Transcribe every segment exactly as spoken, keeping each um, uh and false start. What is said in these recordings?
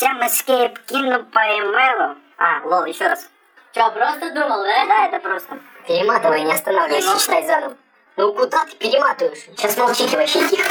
Всем эскейп кину по имейлу. А, лол, еще раз. Че, просто думал, да? Да, это просто. Перематывай, не останавливайся, читай заново. Ну куда ты перематываешь? Сейчас молчи, ты вообще тихо.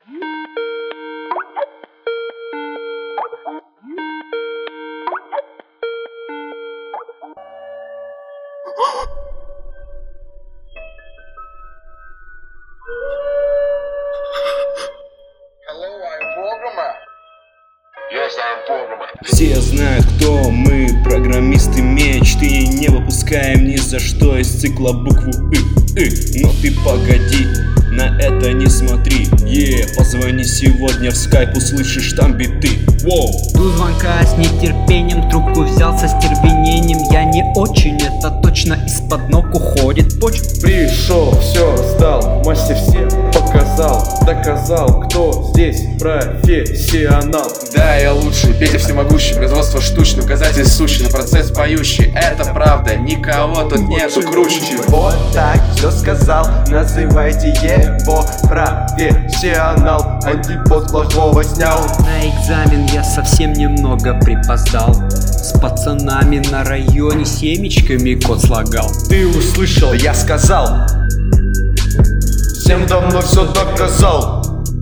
Все знают, кто мы, программисты мечты. Не выпускаем ни за что из цикла букву «ы», «ы». Но ты погоди, на это не смотри. Е, позвони сегодня в скайп, услышишь там биты. Воу. Жду звонка с нетерпением, трубку взял со стервенением. Я не очень, это точно из-под ног уходит почва. Пришел, все сдал, мастер всем показал, доказал, кто здесь профессионал. Да, я лучший, Петя всемогущий, производство штучный, указатель сущий, на процесс поющий. Это правда, никого тут нету круче. Вот так все сказал, называйте его профессионал. Антипод плохого снял. На экзамен я совсем немного припоздал. С пацанами на районе семечками код слагал. Ты услышал, я сказал, всем давно все доказал.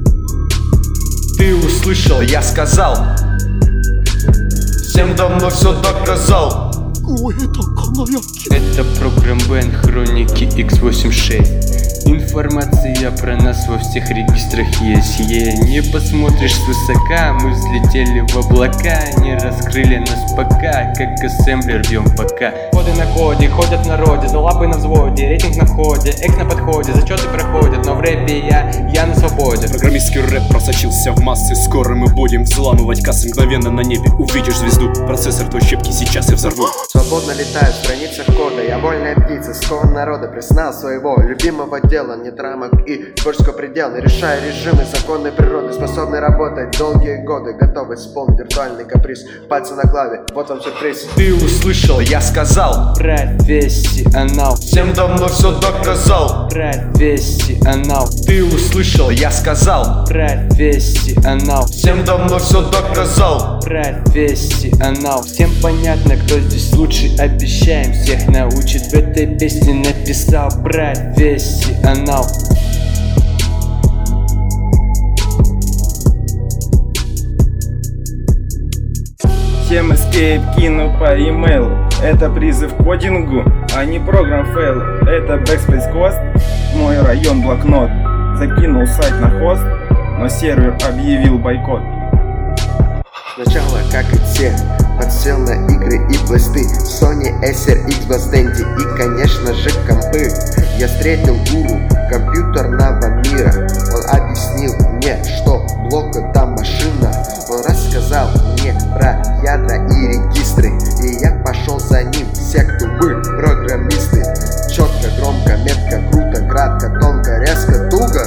Ты услышал, я сказал, всем давно все доказал. Это программ Бен Хроники икс восемьдесят шесть. Информация про нас во всех регистрах есть. Е, не посмотришь свысока, мы взлетели в облака. Не раскрыли нас пока, как ассемблер бьем пока. Коды на коде, ходят в народе, за лапы на взводе. Рейтинг на входе, экс на подходе, зачеты проходят. Но в рэпе я, я на свободе. Программистский рэп просочился в массы. Скоро мы будем взламывать кассы. Мгновенно на небе увидишь звезду. Процессор твой щепки сейчас я взорву. Свободно летают в страницах кода. Я вольная птица, склон народа. Признал своего любимого дела. Нет рамок и творческого предела. Решая режимы законной природы. Способны работать долгие годы. Готовы исполнить виртуальный каприз. Пальцы на клаве, вот вам сюрприз. Ты услышал, я сказал, профессионал. всем давно все доказал. Профессионал. Ты услышал, я сказал, профессионал. всем давно все доказал. Профессионал. Всем понятно, кто здесь лучше, обещаем. Всех научит, в этой песне написал профессионал. Всем эскейп кину по имейлу. Это призыв к кодингу, а не программ фейл. Это Backspace Coast, мой район блокнот. Закинул сайт на хост, но сервер объявил бойкот. Сначала, как и все, подсел на игры и пласты. Sony, Acer, Xbox, Dendy и, конечно же, компы. Я встретил гуру компьютерного мира. Он объяснил мне, что блок это машина. Он рассказал мне про ядра и регистры. И я пошел за ним в секту, вы программисты. Четко, громко, метко, круто, кратко, тонко, резко, туго.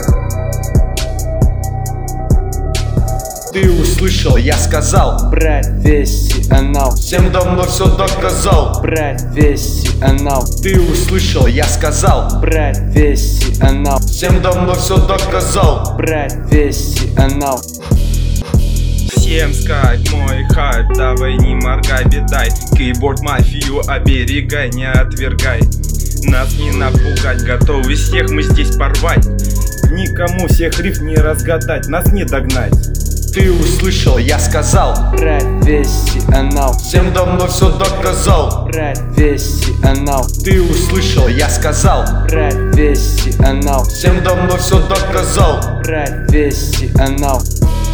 Ты услышал, я сказал, профессионал. всем давно все доказал. Профессионал. Ты услышал, я сказал, профессионал. всем давно все доказал. Профессионал. Всем скайп, мой хайп, давай не моргай, бедай. Кейборд мафию оберегай, не отвергай. Нас не напугать, готовы всех мы здесь порвать. Никому всех рифм не разгадать, нас не догнать. Ты услышал, я сказал, профессионал. всем давно все доказал. Профессионал. Ты услышал, я сказал, профессионал. всем давно все доказал. Профессионал.